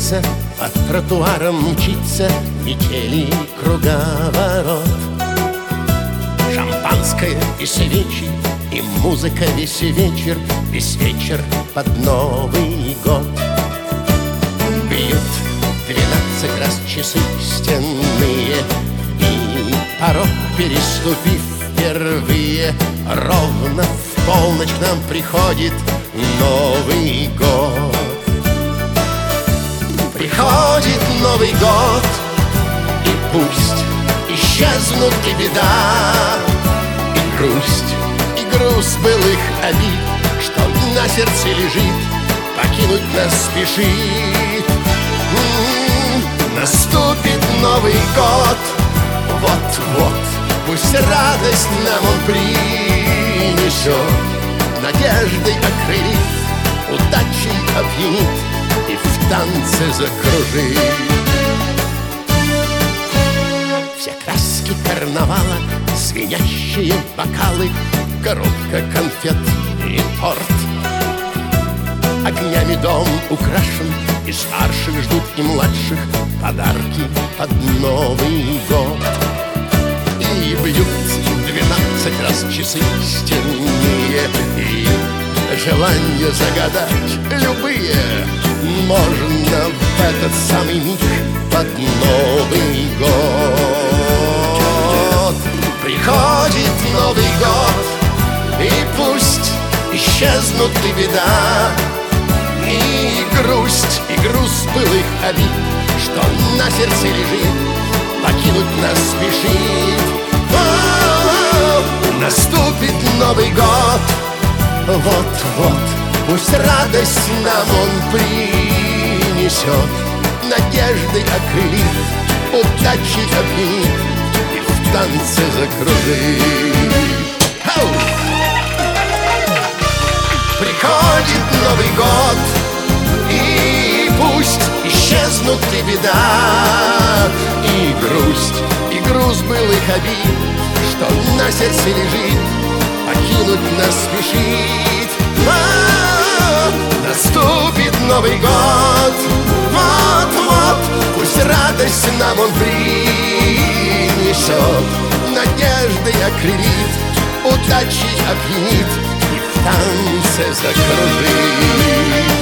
Птица по тротуарам мчится, метели круговорот. Шампанское и свечи, и музыка весь вечер под Новый год. Бьют 12 раз часы стенные, и порог переступив впервые, ровно в полночь к нам приходит Новый год. Приходит Новый год, и пусть исчезнут и беда, и груз былых обид, что на сердце лежит, покинуть нас спешит. Наступит Новый год, вот-вот, пусть радость нам он принесет, надеждой окрылит, удачей опьянит и в танце закружит. Все краски карнавала, звенящие бокалы, коробка конфет и торт. Огнями дом украшен, и старших ждут, и младших подарки под Новый год. И бьют 12 раз часы стенные, и желания загадать любые можно в этот самый миг под Новый год. Приходит Новый год, и пусть исчезнут и беда, и груз былых обид, что на сердце лежит, покинуть нас спешит. Наступит Новый год, вот-вот, пусть радость нам он принесет, надеждой окрылит, удачей опьянит и в танце закружит. Приходит Новый год, и пусть исчезнут и беда, и груз былых обид, что на сердце лежит, покинуть нас спешит. Наступит Новый год, вот-вот, пусть радость нам он принесет, надеждой окрылит, удачей опьянит и в танце закружит.